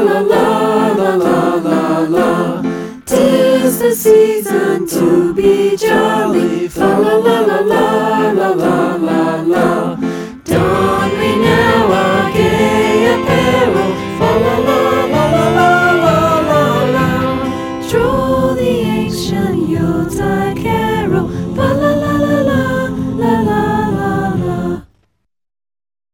la la la la la la. 'Tis the season to be jolly. Fa la la la la.